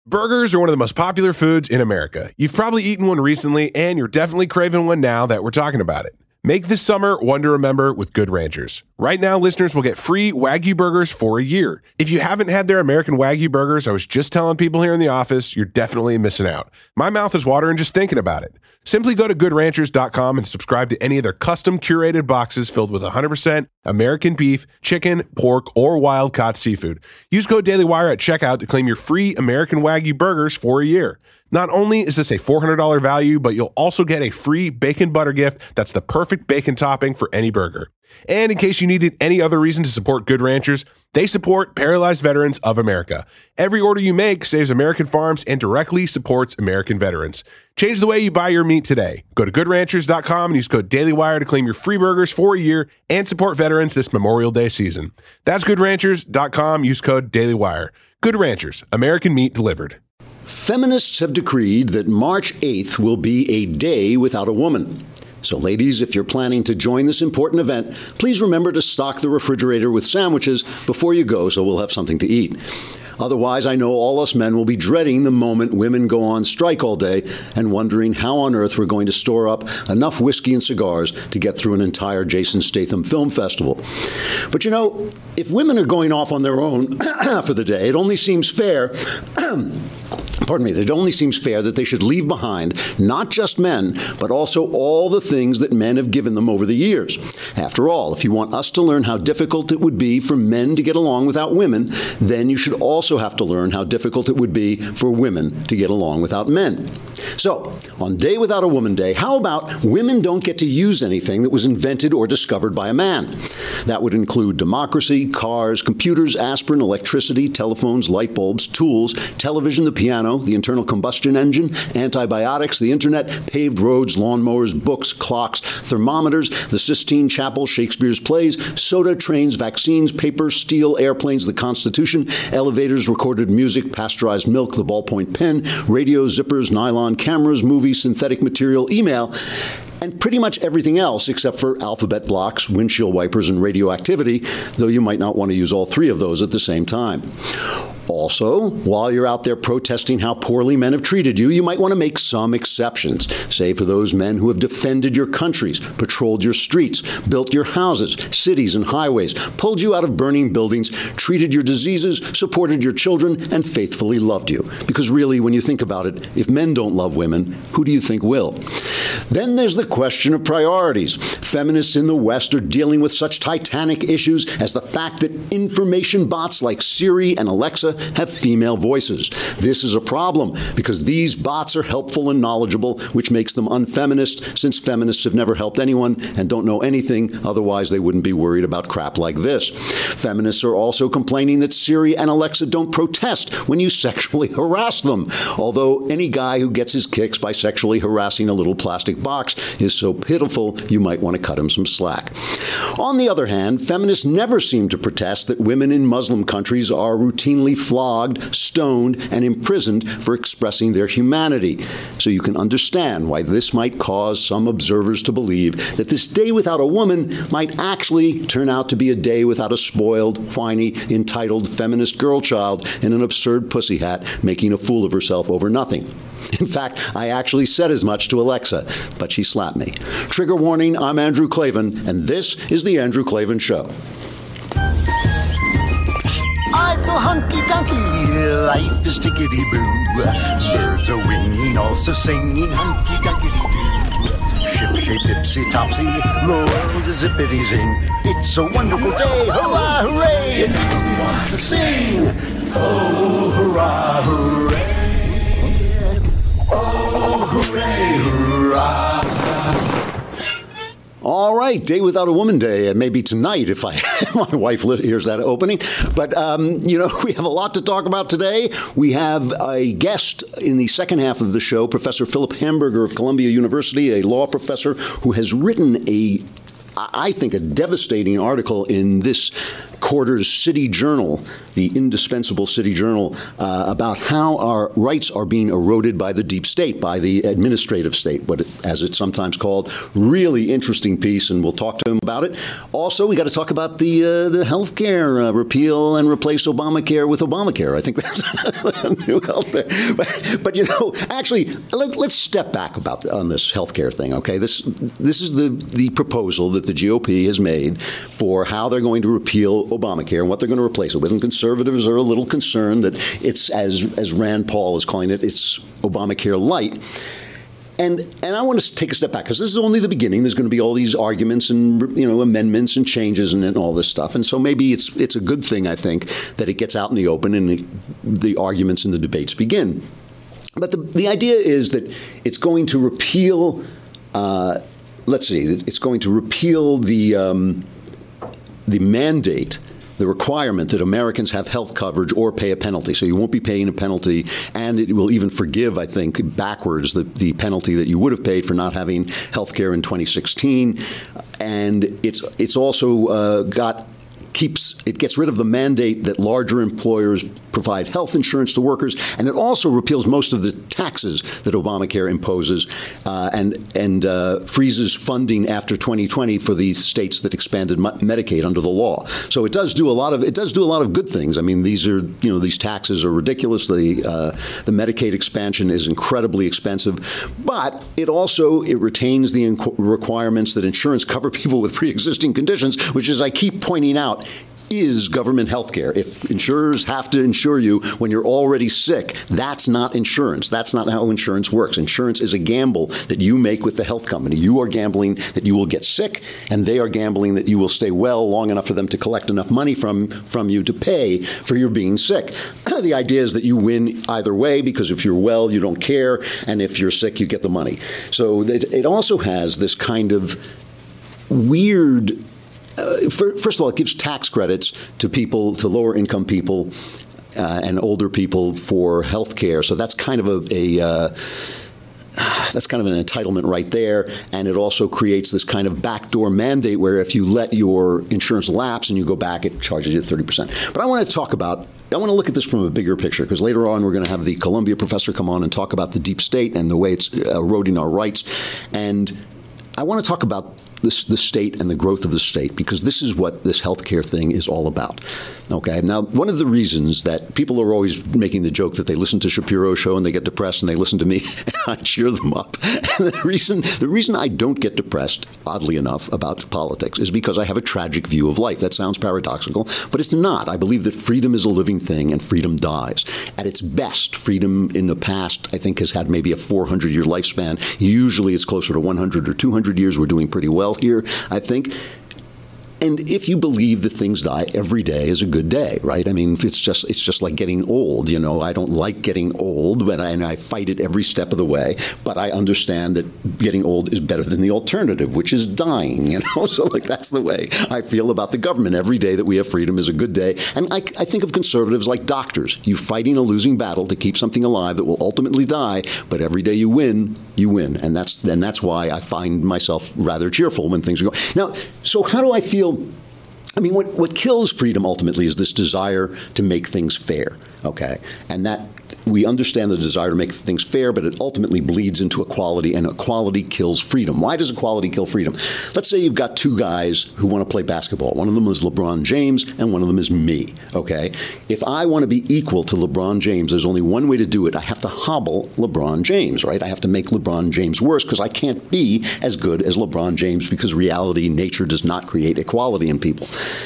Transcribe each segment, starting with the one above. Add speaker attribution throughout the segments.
Speaker 1: Burgers are one of the most popular foods in America. You've probably eaten one recently, and you're definitely craving one now that we're talking about it. Make this summer one to remember with Good Ranchers. Right now, listeners will get free Wagyu burgers for a year. If you haven't had their American Wagyu burgers, I was just telling people here in the office, you're definitely missing out. My mouth is watering just thinking about it. Simply go to goodranchers.com and subscribe to any of their custom curated boxes filled with 100% American beef, chicken, pork, or wild-caught seafood. Use code DailyWire at checkout to claim your free American Wagyu burgers for a year. Not only is this a $400 value, but you'll also get a free bacon butter gift that's the perfect bacon topping for any burger. And in case you needed any other reason to support Good Ranchers, they support Paralyzed Veterans of America. Every order you make saves American farms and directly supports American veterans. Change the way you buy your meat today. Go to goodranchers.com and use code DailyWire to claim your free burgers for a year and support veterans this Memorial Day season. That's goodranchers.com. Use code DailyWire. Good Ranchers, American meat delivered.
Speaker 2: Feminists have decreed that March 8th will be a day without a woman. So, ladies, if you're planning to join this important event, please remember to stock the refrigerator with sandwiches before you go so we'll have something to eat. Otherwise, I know all us men will be dreading the moment women go on strike all day and wondering how on earth we're going to store up enough whiskey and cigars to get through an entire Jason Statham film festival. But you know, if women are going off on their own for the day, it only seems fair it only seems fair that they should leave behind not just men, but also all the things that men have given them over the years. After all, if you want us to learn how difficult it would be for men to get along without women, then you should also have to learn how difficult it would be for women to get along without men. So, on Day Without a Woman Day, how about women don't get to use anything that was invented or discovered by a man? That would include democracy, cars, computers, aspirin, electricity, telephones, light bulbs, tools, television, the piano, the internal combustion engine, antibiotics, the internet, paved roads, lawnmowers, books, clocks, thermometers, the Sistine Chapel, Shakespeare's plays, soda, trains, vaccines, paper, steel, airplanes, the Constitution, elevators, recorded music, pasteurized milk, the ballpoint pen, radios, zippers, nylon cameras, movies, synthetic material, email, and pretty much everything else except for alphabet blocks, windshield wipers, and radioactivity, though you might not want to use all three of those at the same time. Also, while you're out there protesting how poorly men have treated you, you might want to make some exceptions. Say for those men who have defended your countries, patrolled your streets, built your houses, cities, and highways, pulled you out of burning buildings, treated your diseases, supported your children, and faithfully loved you. Because really, when you think about it, if men don't love women, who do you think will? Then there's the question of priorities. Feminists in the West are dealing with such titanic issues as the fact that information bots like Siri and Alexa have female voices. This is a problem because these bots are helpful and knowledgeable, which makes them unfeminist, since feminists have never helped anyone and don't know anything, otherwise they wouldn't be worried about crap like this. Feminists are also complaining that Siri and Alexa don't protest when you sexually harass them, although any guy who gets his kicks by sexually harassing a little plastic box is so pitiful you might want to cut him some slack. On the other hand, feminists never seem to protest that women in Muslim countries are routinely flogged, stoned, and imprisoned for expressing their humanity. So you can understand why this might cause some observers to believe that this day without a woman might actually turn out to be a day without a spoiled, whiny, entitled feminist girl child in an absurd pussy hat making a fool of herself over nothing. In fact, I actually said as much to Alexa, but she slapped me. Trigger warning, I'm Andrew Klavan, and this is The Andrew Klavan Show.
Speaker 3: I feel hunky-dunky, life is tickety-boo. Birds are winging, also singing hunky-dunky-doo. Ship-shape, tipsy-topsy, the world is zippity-zing. It's a wonderful day, hurrah, hooray! It makes me want to sing. Oh, hurrah, hooray! Oh, hooray, hurrah!
Speaker 2: All right, Day Without a Woman Day, maybe tonight if my wife hears that opening. But, we have a lot to talk about today. We have a guest in the second half of the show, Professor Philip Hamburger of Columbia University, a law professor who has written I think, a devastating article in this quarter's City Journal, the indispensable City Journal, about how our rights are being eroded by the deep state, by the administrative state, as it's sometimes called. Really interesting piece, and we'll talk to him about it. Also, we got to talk about the health care, repeal and replace Obamacare with Obamacare. I think that's new health care. But actually, let's step back on this health care thing, okay? This is the proposal that the GOP has made for how they're going to repeal Obamacare and what they're going to replace it with. And conservatives are a little concerned that it's, as Rand Paul is calling it, it's Obamacare light. And I want to take a step back because this is only the beginning. There's going to be all these arguments and amendments and changes and all this stuff. And so maybe it's a good thing, I think, that it gets out in the open and the arguments and the debates begin. But the idea is that it's going to repeal. It's going to repeal the mandate, the requirement that Americans have health coverage or pay a penalty. So you won't be paying a penalty, and it will even forgive, I think, backwards the penalty that you would have paid for not having health care in 2016. And it's also it gets rid of the mandate that larger employers provide health insurance to workers, and it also repeals most of the taxes that Obamacare imposes and freezes funding after 2020 for the states that expanded Medicaid under the law. So it does do a lot of good things. I mean, these taxes are ridiculous. The Medicaid expansion is incredibly expensive, but it retains the requirements that insurance cover people with pre-existing conditions, which, as I keep pointing out, is government health care. If insurers have to insure you when you're already sick, that's not insurance. That's not how insurance works. Insurance is a gamble that you make with the health company. You are gambling that you will get sick, and they are gambling that you will stay well long enough for them to collect enough money from you to pay for your being sick. The idea is that you win either way, because if you're well, you don't care, and if you're sick, you get the money. So it also has this kind of weird. First of all, it gives tax credits to lower income people and older people for health care. So that's kind of that's kind of an entitlement right there. And it also creates this kind of backdoor mandate where if you let your insurance lapse and you go back, it charges you 30%. But I want to look at this from a bigger picture, because later on we're going to have the Columbia professor come on and talk about the deep state and the way it's eroding our rights. And I want to talk about the state and the growth of the state, because this is what this healthcare thing is all about. Okay. Now, one of the reasons that people are always making the joke that they listen to Shapiro's show and they get depressed and they listen to me and I cheer them up. And the reason I don't get depressed, oddly enough, about politics is because I have a tragic view of life. That sounds paradoxical, but it's not. I believe that freedom is a living thing and freedom dies. At its best, freedom in the past, I think, has had maybe a 400-year lifespan. Usually it's closer to 100 or 200 years. We're doing pretty well here, I think. And if you believe that things die, every day is a good day, right? I mean, it's just like getting old. I don't like getting old, and I fight it every step of the way. But I understand that getting old is better than the alternative, which is dying. So that's the way I feel about the government. Every day that we have freedom is a good day. And I think of conservatives like doctors. You're fighting a losing battle to keep something alive that will ultimately die. But every day you win, and that's why I find myself rather cheerful when things are going. Now, so how do I feel? I mean, what kills freedom ultimately is this desire to make things fair, okay? And that we understand the desire to make things fair, but it ultimately bleeds into equality, and equality kills freedom. Why does equality kill freedom? Let's say you've got two guys who want to play basketball. One of them is LeBron James, and one of them is me, okay? If I want to be equal to LeBron James, there's only one way to do it. I have to hobble LeBron James, right? I have to make LeBron James worse, because I can't be as good as LeBron James, because reality, nature does not create equality in people.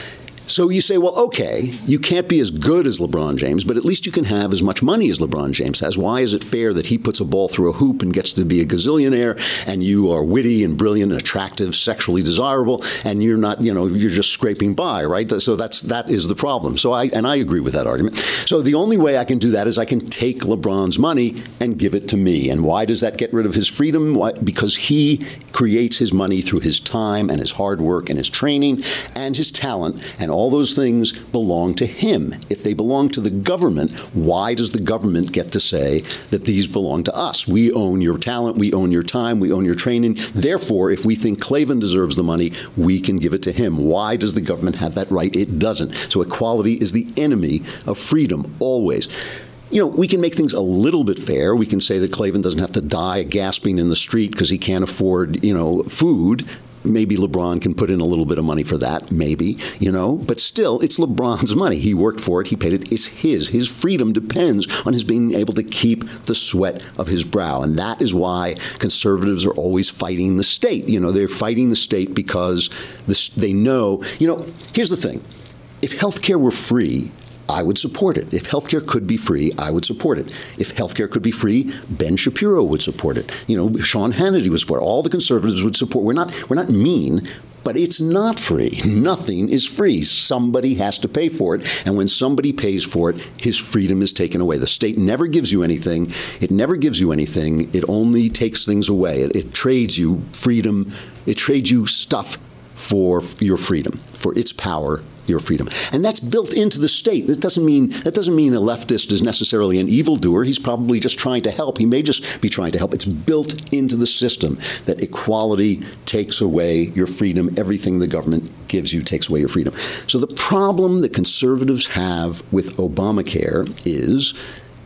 Speaker 2: So you say, well, okay, you can't be as good as LeBron James, but at least you can have as much money as LeBron James has. Why is it fair that he puts a ball through a hoop and gets to be a gazillionaire, and you are witty and brilliant and attractive, sexually desirable, and you're not, you're just scraping by, right? So that is the problem. So I agree with that argument. So the only way I can do that is I can take LeBron's money and give it to me. And why does that get rid of his freedom? Why? Because he creates his money through his time and his hard work and his training and his talent, and all those things belong to him. If they belong to the government, why does the government get to say that these belong to us? We own your talent, we own your time, we own your training. Therefore, if we think Klavan deserves the money, we can give it to him. Why does the government have that right? It doesn't. So equality is the enemy of freedom, always. We can make things a little bit fair. We can say that Klavan doesn't have to die gasping in the street because he can't afford, food. Maybe LeBron can put in a little bit of money for that, maybe, But still, it's LeBron's money. He worked for it. He paid it. It's his. His freedom depends on his being able to keep the sweat of his brow. And that is why conservatives are always fighting the state. They're fighting the state because they know, here's the thing. If health care were free, I would support it. If healthcare could be free, I would support it. If healthcare could be free, Ben Shapiro would support it. Sean Hannity would support it. All the conservatives would support. We're not mean, but it's not free. Nothing is free. Somebody has to pay for it. And when somebody pays for it, his freedom is taken away. The state never gives you anything. It never gives you anything. It only takes things away. It trades you freedom. It trades you stuff for your freedom, for its power, your freedom. And that's built into the state. That doesn't mean a leftist is necessarily an evildoer. He's probably just trying to help. He may just be trying to help. It's built into the system that equality takes away your freedom. Everything the government gives you takes away your freedom. So the problem that conservatives have with Obamacare is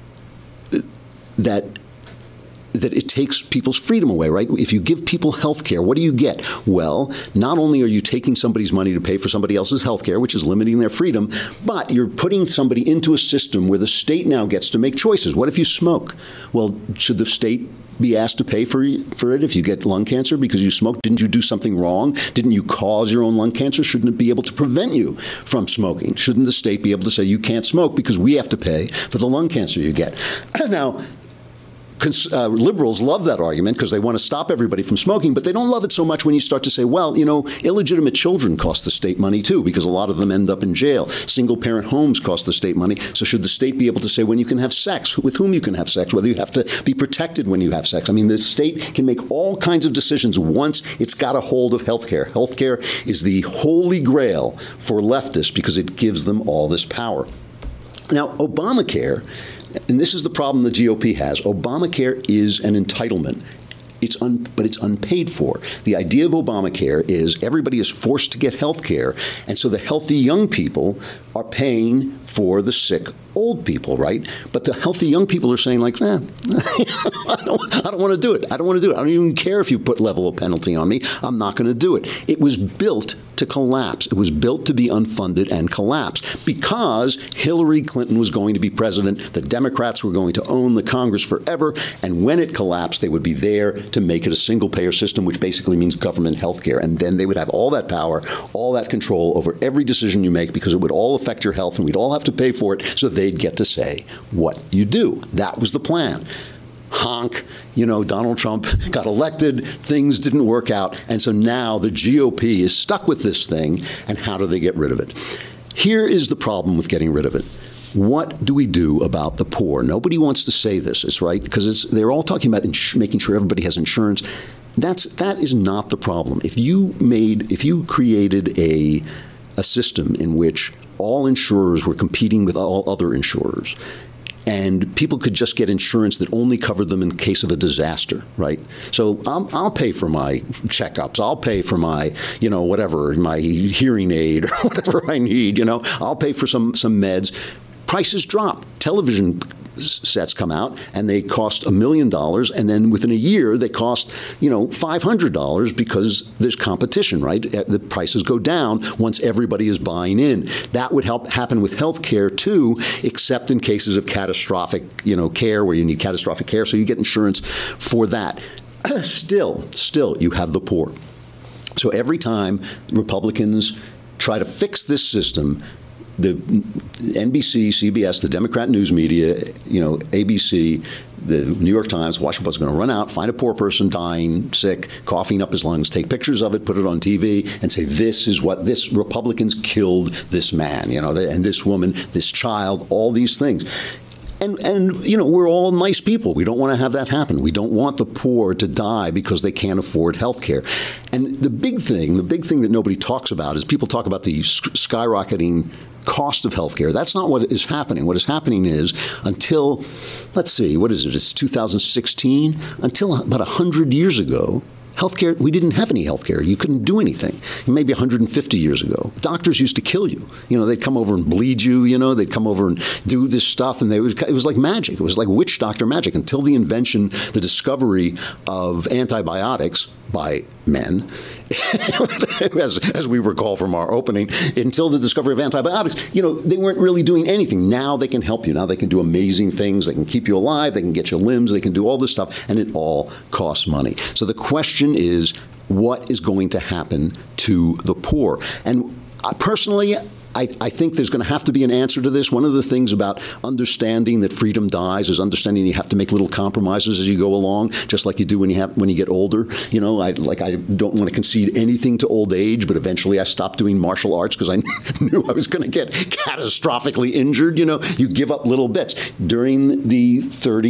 Speaker 2: that it takes people's freedom away, right? If you give people health care, what do you get? Well, not only are you taking somebody's money to pay for somebody else's health care, which is limiting their freedom, but you're putting somebody into a system where the state now gets to make choices. What if you smoke? Well, should the state be asked to pay for it if you get lung cancer because you smoked? Didn't you do something wrong? Didn't you cause your own lung cancer? Shouldn't it be able to prevent you from smoking? Shouldn't the state be able to say you can't smoke because we have to pay for the lung cancer you get? Now, liberals love that argument because they want to stop everybody from smoking, but they don't love it so much when you start to say, well, illegitimate children cost the state money too because a lot of them end up in jail. Single-parent homes cost the state money. So should the state be able to say when you can have sex, with whom you can have sex, whether you have to be protected when you have sex? I mean, the state can make all kinds of decisions once it's got a hold of health care. Health care is the holy grail for leftists because it gives them all this power. Now, Obamacare, and this is the problem the GOP has. Obamacare is an entitlement. But it's unpaid for. The idea of Obamacare is everybody is forced to get health care, and so the healthy young people are paying for the sick old people, right? But the healthy young people are saying, like, I don't want to do it. I don't want to do it. I don't even care if you put level of penalty on me. I'm not going to do it. It was built to collapse. It was built to be unfunded and collapse because Hillary Clinton was going to be president. The Democrats were going to own the Congress forever. And when it collapsed, they would be there to make it a single-payer system, which basically means government health care. And then they would have all that power, all that control over every decision you make because it would all affect your health and we'd all have to pay for it so they'd get to say what you do. That was the plan. Honk, Donald Trump got elected, things didn't work out, and so now the GOP is stuck with this thing, and how do they get rid of it? Here is the problem with getting rid of it. What do we do about the poor? Nobody wants to say this, is right, because they're all talking about making sure everybody has insurance. That is not the problem. If you created a system in which all insurers were competing with all other insurers, and people could just get insurance that only covered them in case of a disaster, right? So I'll pay for my checkups. I'll pay for my, whatever, my hearing aid or whatever I need, I'll pay for some meds. Prices drop. Television sets come out and they cost $1 million, and then within a year they cost $500 because there's competition, right? The prices go down once everybody is buying in. That would happen with health care too, except in cases of catastrophic care where you need catastrophic care, so you get insurance for that. Still you have the poor. So every time Republicans try to fix this system, the NBC, CBS, the Democrat news media, ABC, the New York Times, Washington Post are going to run out, find a poor person dying, sick, coughing up his lungs, take pictures of it, put it on TV, and say, this Republicans killed this man, and this woman, this child, all these things. And we're all nice people. We don't want to have that happen. We don't want the poor to die because they can't afford health care. And the big thing that nobody talks about is people talk about the skyrocketing cost of healthcare. That's not what is happening. What is happening is until, let's see, what is it? It's 2016. Until about 100 years ago, healthcare, we didn't have any healthcare. You couldn't do anything. Maybe 150 years ago. Doctors used to kill you. They'd come over and bleed you, they'd come over and do this stuff, and it was like magic. It was like witch doctor magic until the invention, the discovery of antibiotics by men, as we recall from our opening, until the discovery of antibiotics, they weren't really doing anything. Now they can help you. Now they can do amazing things. They can keep you alive. They can get your limbs. They can do all this stuff, and it all costs money. So the question is, what is going to happen to the poor? And personally, I think there's going to have to be an answer to this. One of the things about understanding that freedom dies is understanding you have to make little compromises as you go along, just like you do when you get older. I don't want to concede anything to old age, but eventually I stopped doing martial arts because I knew I was going to get catastrophically injured. You give up little bits. During the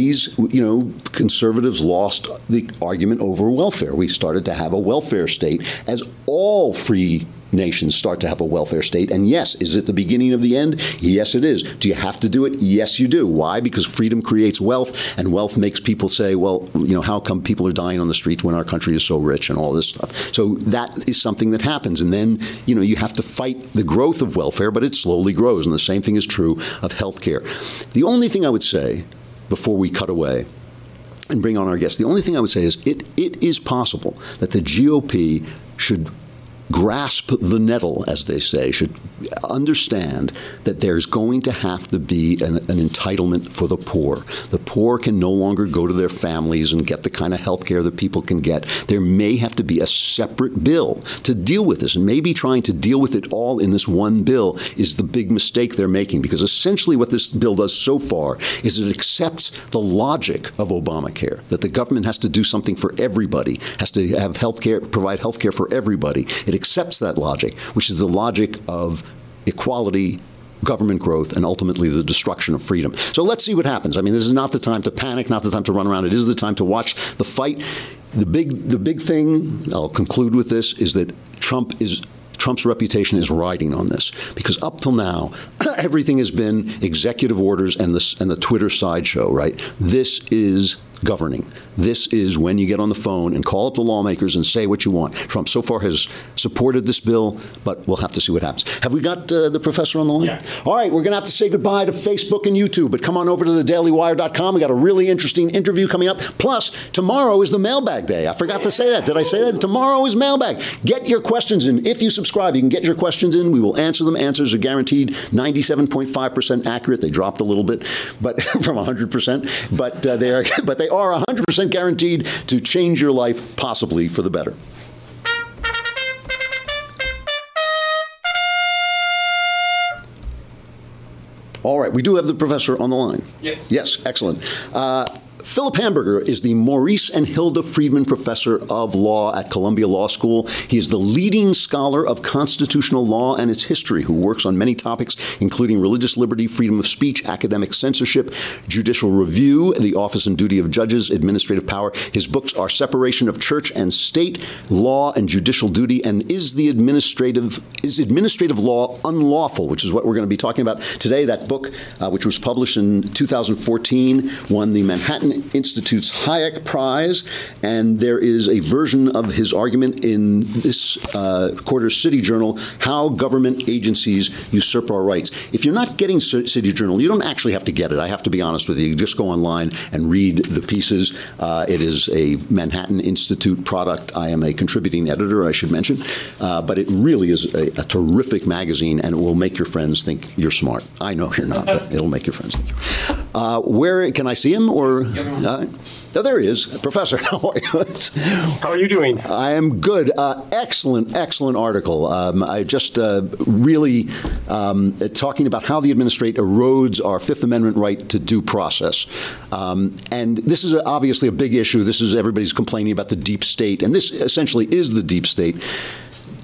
Speaker 2: 30s, conservatives lost the argument over welfare. We started to have a welfare state, as all free nations start to have a welfare state. And yes, is it the beginning of the end? Yes, it is. Do you have to do it? Yes, you do. Why? Because freedom creates wealth, and wealth makes people say, well, how come people are dying on the streets when our country is so rich and all this stuff? So that is something that happens. And then, you have to fight the growth of welfare, but it slowly grows. And the same thing is true of healthcare. The only thing I would say before we cut away and bring on our guests, the only thing I would say is it is possible that the GOP should grasp the nettle, as they say, should understand that there's going to have to be an entitlement for the poor. The poor can no longer go to their families and get the kind of health care that people can get. There may have to be a separate bill to deal with this, and maybe trying to deal with it all in this one bill is the big mistake they're making, because essentially what this bill does so far is it accepts the logic of Obamacare, that the government has to do something for everybody, has to have health care, provide health care for everybody. It accepts that logic, which is the logic of equality, government growth, and ultimately the destruction of freedom. So let's see what happens. I mean, this is not the time to panic, not the time to run around. It is the time to watch the fight. The big thing, I'll conclude with this, is that Trump's reputation is riding on this, because up till now, everything has been executive orders and the Twitter sideshow, right? This is governing. This is when you get on the phone and call up the lawmakers and say what you want. Trump so far has supported this bill, but we'll have to see what happens. Have we got the professor on the line?
Speaker 4: Yeah.
Speaker 2: All right, we're going to have to say goodbye to Facebook and YouTube, but come on over to thedailywire.com. We got a really interesting interview coming up. Plus, tomorrow is the mailbag day. I forgot to say that. Did I say that? Tomorrow is mailbag. Get your questions in. If you subscribe, you can get your questions in. We will answer them. Answers are guaranteed 97.5% accurate. They dropped a little bit, but from 100%. But they are 100% guaranteed to change your life, possibly for the better. All right, we do have the professor on the line.
Speaker 4: Yes.
Speaker 2: Yes, excellent. Philip Hamburger is the Maurice and Hilda Friedman Professor of Law at Columbia Law School. He is the leading scholar of constitutional law and its history, who works on many topics, including religious liberty, freedom of speech, academic censorship, judicial review, the office and duty of judges, administrative power. His books are Separation of Church and State, Law and Judicial Duty, and Is Administrative Law Unlawful, which is what we're going to be talking about today. That book, which was published in 2014, won the Manhattan Institute's Hayek Prize, and there is a version of his argument in this quarter's City Journal, How Government Agencies Usurp Our Rights. If you're not getting City Journal, you don't actually have to get it. I have to be honest with you. You just go online and read the pieces. It is a Manhattan Institute product. I am a contributing editor, I should mention, but it really is a terrific magazine, and it will make your friends think you're smart. I know you're not, but it'll make your friends think you're where can I see him? Or there he is. Professor, how are you?
Speaker 4: How are you doing?
Speaker 2: I am good. Excellent article. I just really talking about how the administrator erodes our Fifth Amendment right to due process. And this is obviously a big issue. Everybody's complaining about the deep state, and this essentially is the deep state.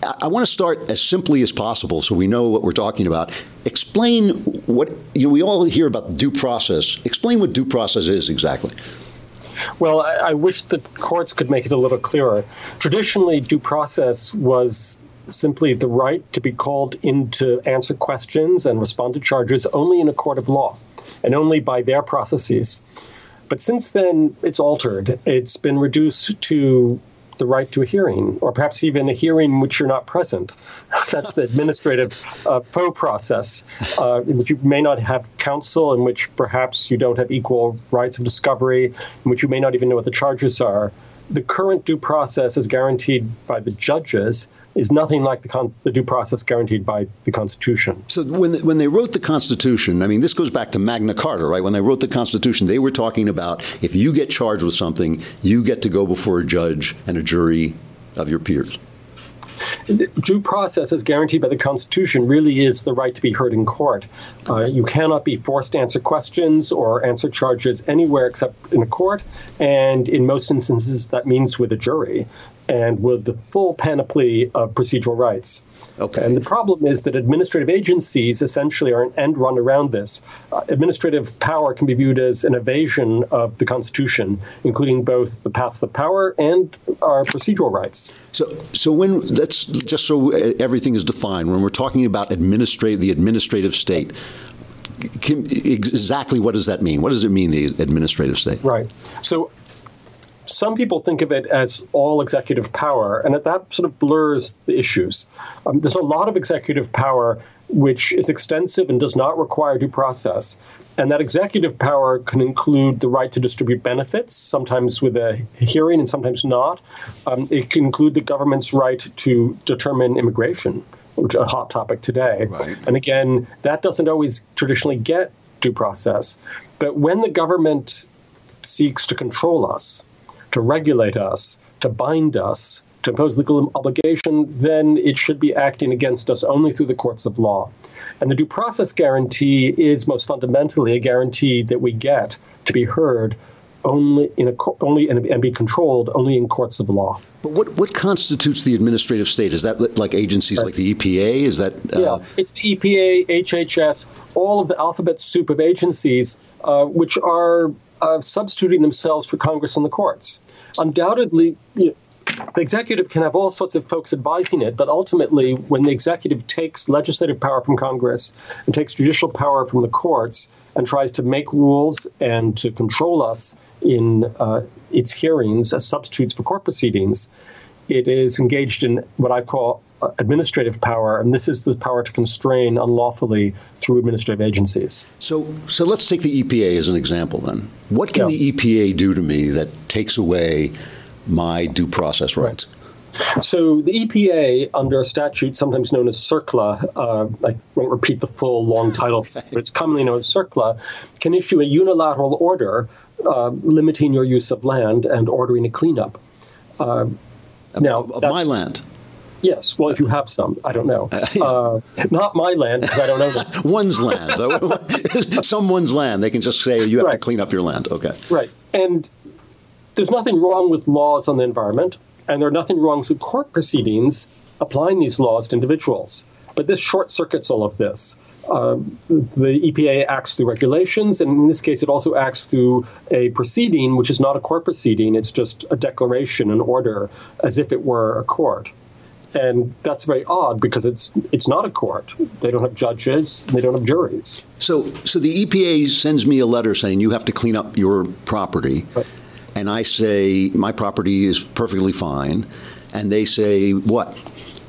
Speaker 2: I want to start as simply as possible so we know what we're talking about. Explain what, we all hear about due process. Explain what due process is exactly.
Speaker 4: Well, I wish the courts could make it a little clearer. Traditionally, due process was simply the right to be called in to answer questions and respond to charges only in a court of law and only by their processes. But since then, it's altered. It's been reduced to the right to a hearing, or perhaps even a hearing in which you're not present. That's the administrative faux process, in which you may not have counsel, in which perhaps you don't have equal rights of discovery, in which you may not even know what the charges are. The current due process is guaranteed by the judges is nothing like the due process guaranteed by the Constitution.
Speaker 2: So when they wrote the Constitution, I mean, this goes back to Magna Carta, right? When they wrote the Constitution, they were talking about if you get charged with something, you get to go before a judge and a jury of your peers.
Speaker 4: Due process, as guaranteed by the Constitution, really is the right to be heard in court. You cannot be forced to answer questions or answer charges anywhere except in a court, and in most instances, that means with a jury and with the full panoply of procedural rights.
Speaker 2: Okay.
Speaker 4: And the problem is that administrative agencies essentially are an end run around this. Administrative power can be viewed as an evasion of the Constitution, including both the paths of power and our procedural rights.
Speaker 2: So when that's just so everything is defined, when we're talking about the administrative state, exactly what does that mean? What does it mean, the administrative state?
Speaker 4: Right. So some people think of it as all executive power, and that sort of blurs the issues. There's a lot of executive power which is extensive and does not require due process. And that executive power can include the right to distribute benefits, sometimes with a hearing and sometimes not. It can include the government's right to determine immigration, which is a hot topic today.
Speaker 2: Right.
Speaker 4: And again, that doesn't always traditionally get due process. But when the government seeks to control us, to regulate us, to bind us, to impose legal obligation, then it should be acting against us only through the courts of law. And the due process guarantee is most fundamentally a guarantee that we get to be heard only and be controlled only in courts of law.
Speaker 2: But what constitutes the administrative state? Is that like agencies like the EPA? Is that
Speaker 4: yeah, it's the EPA, HHS, all of the alphabet soup of agencies which are substituting themselves for Congress and the courts. Undoubtedly, the executive can have all sorts of folks advising it, but ultimately, when the executive takes legislative power from Congress and takes judicial power from the courts and tries to make rules and to control us in its hearings as substitutes for court proceedings, it is engaged in what I call administrative power, and this is the power to constrain unlawfully through administrative agencies.
Speaker 2: So let's take the EPA as an example then. What can the EPA do to me that takes away my due process rights?
Speaker 4: Right. So the EPA, under a statute sometimes known as CERCLA, I won't repeat the full long title, but it's commonly known as CERCLA, can issue a unilateral order limiting your use of land and ordering a cleanup.
Speaker 2: Of my land?
Speaker 4: Yes. Well, if you have some, I don't know. Not my land, because I don't know that.
Speaker 2: One's land, though. Someone's land. They can just say you have to clean up your land. Okay.
Speaker 4: Right. And there's nothing wrong with laws on the environment, and there's nothing wrong with court proceedings applying these laws to individuals. But this short circuits all of this. The EPA acts through regulations, and in this case, it also acts through a proceeding, which is not a court proceeding. It's just a declaration, an order, as if it were a court. And that's very odd because it's not a court. They don't have judges. They don't have juries.
Speaker 2: So the EPA sends me a letter saying you have to clean up your property. Right. And I say my property is perfectly fine. And they say what?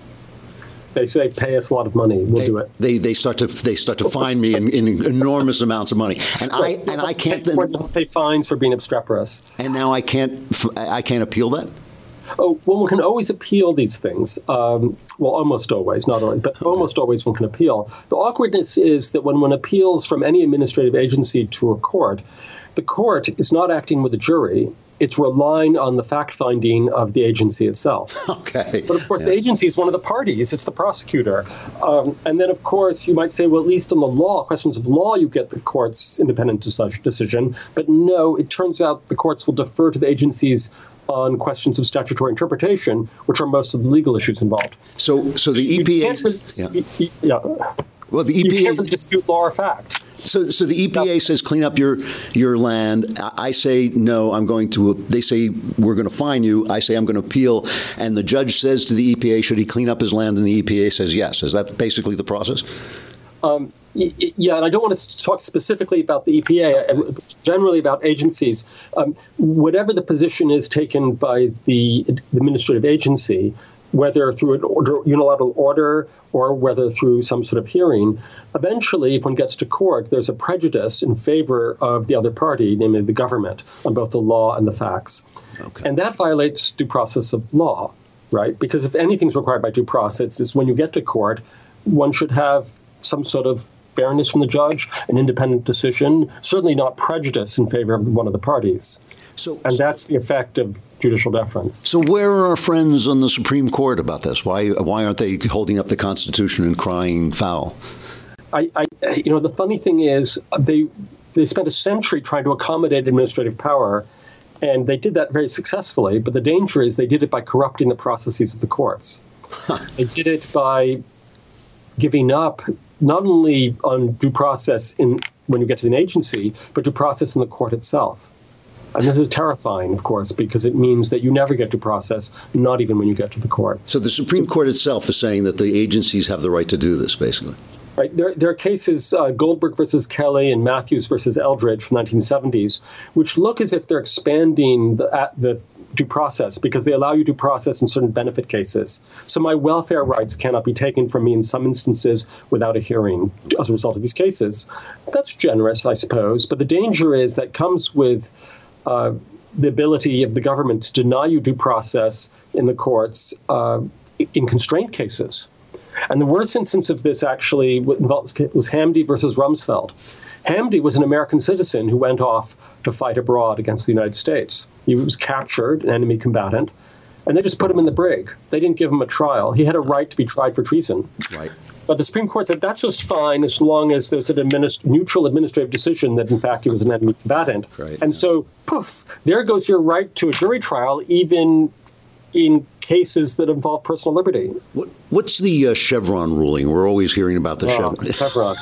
Speaker 4: They say pay us a lot of money. We'll do it.
Speaker 2: They start to fine me in enormous amounts of money. And I can't then
Speaker 4: pay fines for being obstreperous.
Speaker 2: And now I can't appeal that?
Speaker 4: Oh, well, one can always appeal these things. Well, almost always, not always, but almost always one can appeal. The awkwardness is that when one appeals from any administrative agency to a court, the court is not acting with a jury. it's relying on the fact-finding of the agency itself.
Speaker 2: Okay.
Speaker 4: But, of course, the agency is one of the parties. It's the prosecutor. And then, of course, you might say, well, at least on the law, questions of law, you get the court's independent decision. But no, it turns out the courts will defer to the agencies on questions of statutory interpretation, which are most of the legal issues involved.
Speaker 2: So the EPA... Well, the EPA...
Speaker 4: You can't really dispute law or fact.
Speaker 2: So the EPA says clean up your land. I say no. They say we're going to fine you. I say I'm going to appeal, and the judge says to the EPA, should he clean up his land? And the EPA says yes. Is that basically the process?
Speaker 4: Yeah, and I don't want to talk specifically about the EPA, generally about agencies. Whatever the position is taken by the administrative agency, whether through an unilateral order or whether through some sort of hearing, eventually, if one gets to court, there's a prejudice in favor of the other party, namely the government, on both the law and the facts. Okay. And that violates due process of law, right? Because if anything's required by due process, it's when you get to court, one should have some sort of fairness from the judge, an independent decision, certainly not prejudice in favor of one of the parties. And that's the effect of judicial deference.
Speaker 2: So where are our friends on the Supreme Court about this? Why aren't they holding up the Constitution and crying foul?
Speaker 4: The funny thing is they spent a century trying to accommodate administrative power, and they did that very successfully. But the danger is they did it by corrupting the processes of the courts. They did it by giving up not only on due process when you get to an agency, but due process in the court itself. And this is terrifying, of course, because it means that you never get to process, not even when you get to the court.
Speaker 2: So the Supreme Court itself is saying that the agencies have the right to do this, basically.
Speaker 4: Right. There are cases, Goldberg versus Kelly and Matthews versus Eldridge from the 1970s, which look as if they're expanding the due process because they allow you due process in certain benefit cases. So my welfare rights cannot be taken from me in some instances without a hearing as a result of these cases. That's generous, I suppose. But the danger is that comes with the ability of the government to deny you due process in the courts in constraint cases. And the worst instance of this actually was Hamdi versus Rumsfeld. Hamdi was an American citizen who went off to fight abroad against the United States. He was captured, an enemy combatant, and they just put him in the brig. They didn't give him a trial. He had a right to be tried for treason.
Speaker 2: Right.
Speaker 4: But the Supreme Court said that's just fine as long as there's an neutral administrative decision that, in fact, he was an enemy combatant.
Speaker 2: Right,
Speaker 4: and so, poof, there goes your right to a jury trial, even in cases that involve personal liberty.
Speaker 2: What's the Chevron ruling? We're always hearing about the
Speaker 4: Chevron.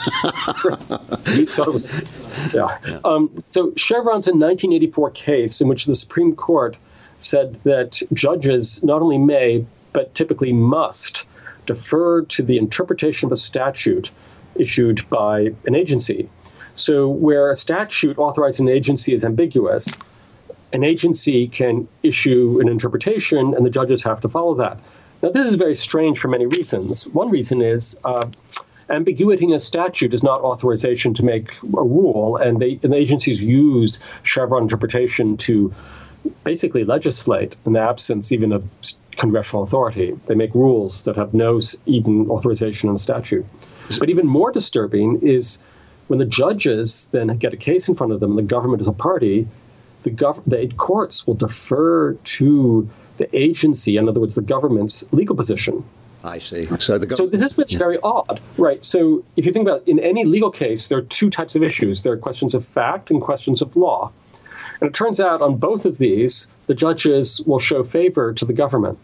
Speaker 4: You thought it was, yeah. So Chevron's a 1984 case in which the Supreme Court said that judges not only may, but typically must defer to the interpretation of a statute issued by an agency. So where a statute authorizing an agency is ambiguous, an agency can issue an interpretation and the judges have to follow that. Now, this is very strange for many reasons. One reason is ambiguity in a statute is not authorization to make a rule, and the agencies use Chevron interpretation to basically legislate in the absence even of congressional authority. They make rules that have no even authorization in the statute. But even more disturbing is when the judges then get a case in front of them and the government is a party, the courts will defer to the agency, in other words, the government's legal position.
Speaker 2: I see.
Speaker 4: So this is really very odd, right? So if you think about in any legal case, there are two types of issues. There are questions of fact and questions of law. And it turns out on both of these, the judges will show favor to the government.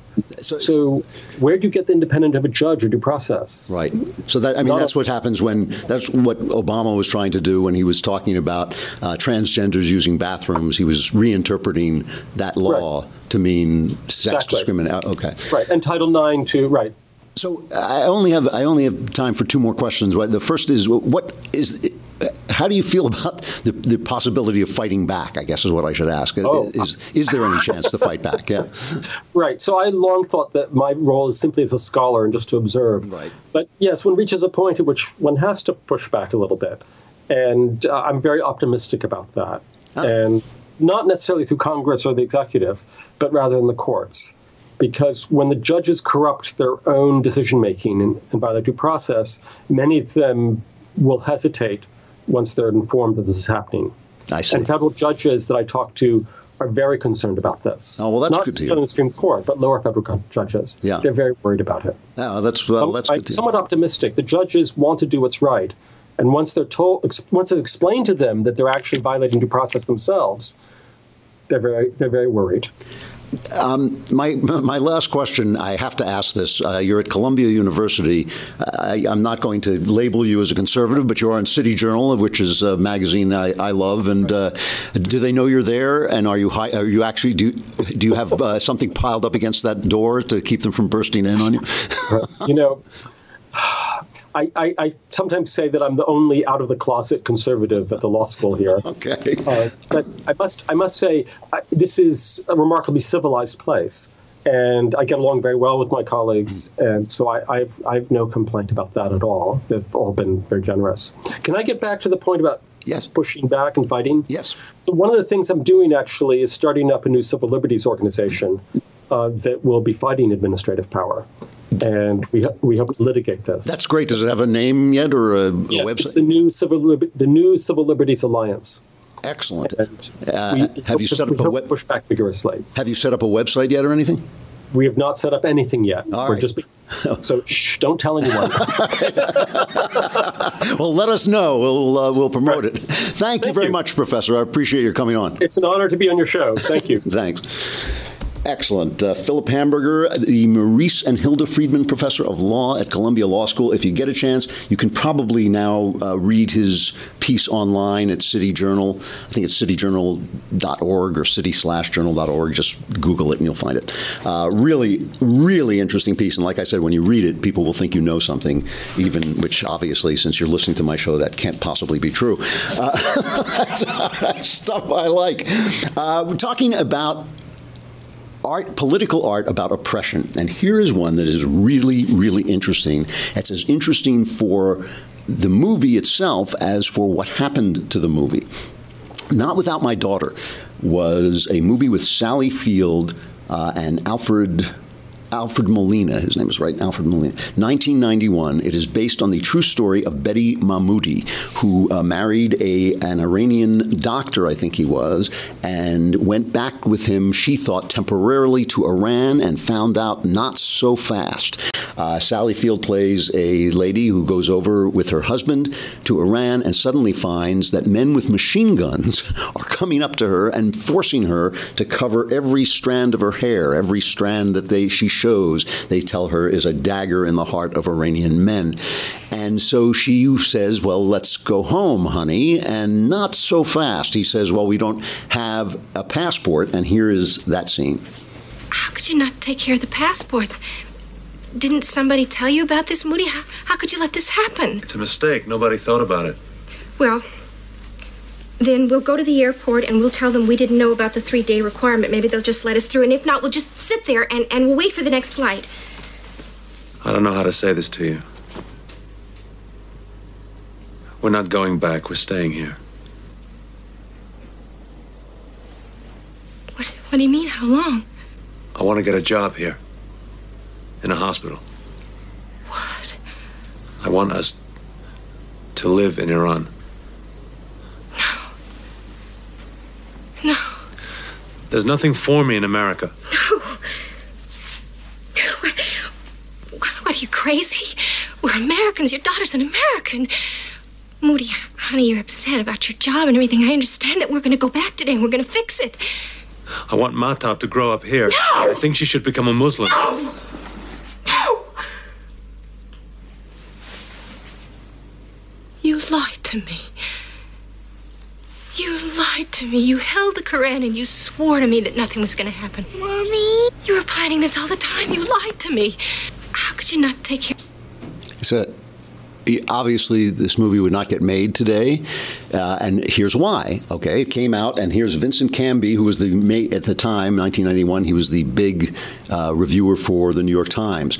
Speaker 4: So where do you get the independence of a judge or due process?
Speaker 2: Right. So that's what happens that's what Obama was trying to do when he was talking about transgenders using bathrooms. He was reinterpreting that law to mean sex discrimination. Okay.
Speaker 4: Right. And Title IX too. Right.
Speaker 2: So I only have time for two more questions. The first is how do you feel about the possibility of fighting back, I guess is what I should ask. Is there any chance to fight back? Yeah.
Speaker 4: Right. So I long thought that my role is simply as a scholar and just to observe.
Speaker 2: Right.
Speaker 4: But yes, one reaches a point at which one has to push back a little bit. And I'm very optimistic about that. And not necessarily through Congress or the executive, but rather in the courts. Because when the judges corrupt their own decision-making and by their due process, many of them will hesitate once they're informed that this is happening.
Speaker 2: I see.
Speaker 4: And federal judges that I talk to are very concerned about this.
Speaker 2: Oh, well, that's
Speaker 4: not
Speaker 2: good to
Speaker 4: just
Speaker 2: hear.
Speaker 4: in the Supreme Court, but lower federal judges.
Speaker 2: Yeah.
Speaker 4: They're very worried about it.
Speaker 2: Yeah, that's good to
Speaker 4: I'm
Speaker 2: hear.
Speaker 4: somewhat optimistic. The judges want to do what's right. And once it's explained to them that they're actually violating due process themselves, they're very worried.
Speaker 2: My last question, I have to ask this. You're at Columbia University. I'm not going to label you as a conservative, but you are in City Journal, which is a magazine I love. And do they know you're there? And are you actually do you have something piled up against that door to keep them from bursting in on you?
Speaker 4: You know, I sometimes say that I'm the only out of the closet conservative at the law school here.
Speaker 2: Okay.
Speaker 4: But I must say this is a remarkably civilized place, and I get along very well with my colleagues, and so I've no complaint about that at all. They've all been very generous. Can I get back to the point about pushing back and fighting?
Speaker 2: Yes.
Speaker 4: So one of the things I'm doing actually is starting up a new civil liberties organization that will be fighting administrative power. And we hope to litigate this.
Speaker 2: That's great. Does it have a name yet or a website?
Speaker 4: It's the new Civil Liberties Alliance.
Speaker 2: Excellent.
Speaker 4: Have you set up a push back vigorously?
Speaker 2: Have you set up a website yet or anything?
Speaker 4: We have not set up anything yet.
Speaker 2: All right.
Speaker 4: So don't tell anyone.
Speaker 2: Well, let us know. We'll promote it. Thank you very much, Professor. I appreciate your coming on.
Speaker 4: It's an honor to be on your show. Thank you.
Speaker 2: Thanks. Excellent. Philip Hamburger, the Maurice and Hilda Friedman Professor of Law at Columbia Law School. If you get a chance, you can probably now read his piece online at City Journal. I think it's cityjournal.org or city/journal.org. Just Google it and you'll find it. Really, really interesting piece. And like I said, when you read it, people will think you know something, even, which obviously, since you're listening to my show, that can't possibly be true. That's stuff I like. We're talking about political art about oppression. And here is one that is really, really interesting. It's as interesting for the movie itself as for what happened to the movie. Not Without My Daughter was a movie with Sally Field and Alfred Molina, his name is right, Alfred Molina, 1991. It is based on the true story of Betty Mahmoudi, who married an Iranian doctor, I think he was, and went back with him, she thought, temporarily to Iran and found out not so fast. Sally Field plays a lady who goes over with her husband to Iran and suddenly finds that men with machine guns are coming up to her and forcing her to cover every strand of her hair, every strand that she shows, they tell her, is a dagger in the heart of Iranian men. And so she says, well, let's go home, honey, and not so fast. He says, well, we don't have a passport, and here is that scene.
Speaker 5: How could you not take care of the passports? Didn't somebody tell you about this, Moody? How could you let this happen?
Speaker 6: It's a mistake. Nobody thought about it.
Speaker 5: Well, then we'll go to the airport and we'll tell them we didn't know about the 3-day requirement. Maybe they'll just let us through. And if not, we'll just sit there and we'll wait for the next flight.
Speaker 6: I don't know how to say this to you. We're not going back. We're staying here.
Speaker 5: What do you mean? How long?
Speaker 6: I want to get a job here. In a hospital.
Speaker 5: What?
Speaker 6: I want us to live in Iran.
Speaker 5: No.
Speaker 6: There's nothing for me in America.
Speaker 5: No. What, are you crazy? We're Americans. Your daughter's an American. Moody, honey, you're upset about your job and everything. I understand that. We're going to go back today and we're going to fix it.
Speaker 6: I want Mahtab to grow up here.
Speaker 5: No!
Speaker 6: I think she should become a Muslim.
Speaker 5: No! No! You lied to me. You lied to me. You held the Koran and you swore to me that nothing was going to happen. Mommy? You were planning this all the time. You lied to me. How could you not take care?
Speaker 2: So, obviously, this movie would not get made today, and here's why. Okay, it came out, and here's Vincent Canby, who was at the time, 1991, he was the big reviewer for the New York Times.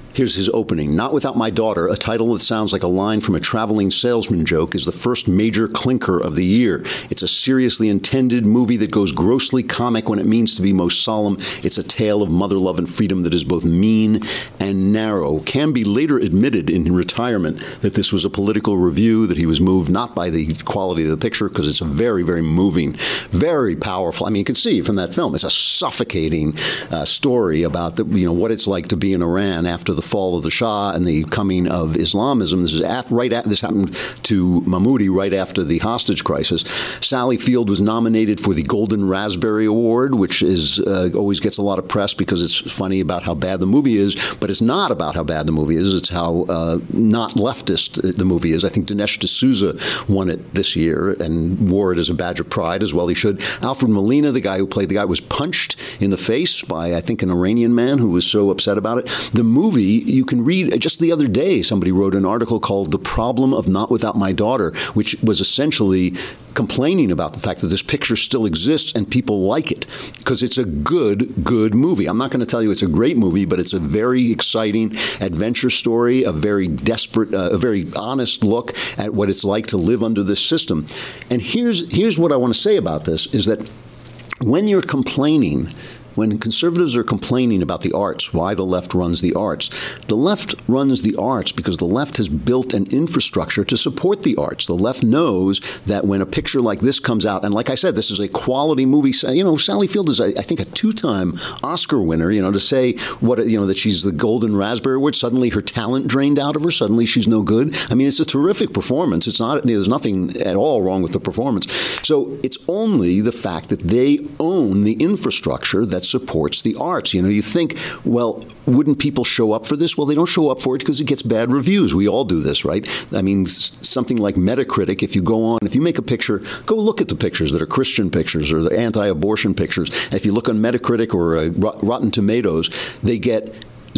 Speaker 2: Here's his opening. Not Without My Daughter, a title that sounds like a line from a traveling salesman joke, is the first major clinker of the year. It's a seriously intended movie that goes grossly comic when it means to be most solemn. It's a tale of mother love and freedom that is both mean and narrow. Canby later admitted in retirement that this was a political review, that he was moved not by the quality of the picture, because it's a very, very moving, very powerful. I mean, you can see from that film, it's a suffocating story about what it's like to be in Iran after the fall of the Shah and the coming of Islamism. This is this happened to Mahmoudi right after the hostage crisis. Sally Field was nominated for the Golden Raspberry Award, which is always gets a lot of press because it's funny about how bad the movie is, but it's not about how bad the movie is. It's how not leftist the movie is. I think Dinesh D'Souza won it this year and wore it as a badge of pride, as well he should. Alfred Molina, the guy who played the guy, was punched in the face by, I think, an Iranian man who was so upset about it. The movie, you can read, just the other day, somebody wrote an article called The Problem of Not Without My Daughter, which was essentially complaining about the fact that this picture still exists and people like it because it's a good movie. I'm not going to tell you it's a great movie, but it's a very exciting adventure story, a very desperate, a very honest look at what it's like to live under this system. And here's what I want to say about this, is that when you're complaining, when conservatives are complaining about the arts, why the left runs the arts, the left runs the arts because the left has built an infrastructure to support the arts. The left knows that when a picture like this comes out, and like I said, this is a quality movie. Sally Field is, I think, a 2-time Oscar winner. To say that she's the Golden Raspberry Award, suddenly her talent drained out of her. Suddenly she's no good. I mean, it's a terrific performance. There's nothing at all wrong with the performance. So it's only the fact that they own the infrastructure that supports the arts. You think, well, wouldn't people show up for this? Well, they don't show up for it because it gets bad reviews. We all do this, right? I mean, something like Metacritic, if you make a picture, go look at the pictures that are Christian pictures or the anti-abortion pictures. If you look on Metacritic or Rotten Tomatoes, they get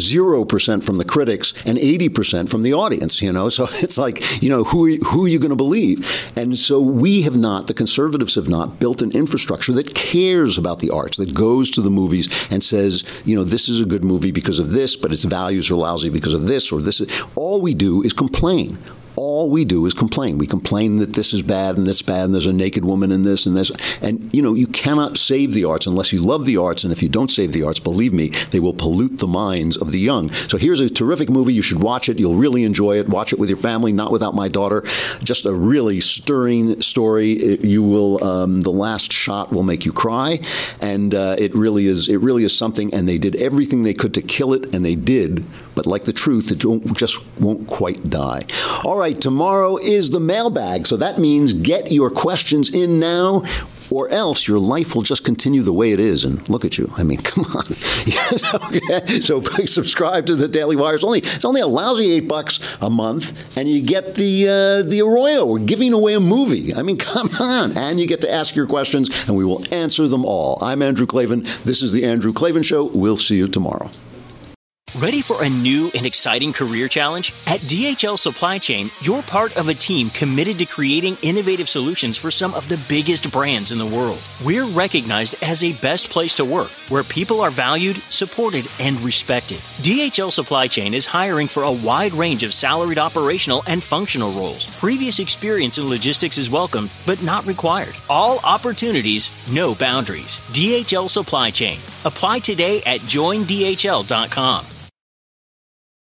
Speaker 2: 0% from the critics and 80% from the audience, So it's like, who are you going to believe? And so the conservatives have not built an infrastructure that cares about the arts, that goes to the movies and says, this is a good movie because of this, but its values are lousy because of this or this. All we do is complain. All we do is complain. We complain that this is bad and this bad and there's a naked woman in this and this. And, you cannot save the arts unless you love the arts. And if you don't save the arts, believe me, they will pollute the minds of the young. So here's a terrific movie. You should watch it. You'll really enjoy it. Watch it with your family, Not Without My Daughter. Just a really stirring story. The last shot will make you cry. And it really is something. And they did everything they could to kill it. And they did. But like the truth, it just won't quite die. All right, tomorrow is the mailbag. So that means get your questions in now, or else your life will just continue the way it is. And look at you. I mean, come on. So subscribe to the Daily Wire. It's only a lousy $8 a month, and you get the Arroyo. We're giving away a movie. I mean, come on. And you get to ask your questions, and we will answer them all. I'm Andrew Klavan. This is The Andrew Klavan Show. We'll see you tomorrow.
Speaker 7: Ready for a new and exciting career challenge? At DHL Supply Chain, you're part of a team committed to creating innovative solutions for some of the biggest brands in the world. We're recognized as a best place to work, where people are valued, supported, and respected. DHL Supply Chain is hiring for a wide range of salaried operational and functional roles. Previous experience in logistics is welcome, but not required. All opportunities, no boundaries. DHL Supply Chain. Apply today at joindhl.com.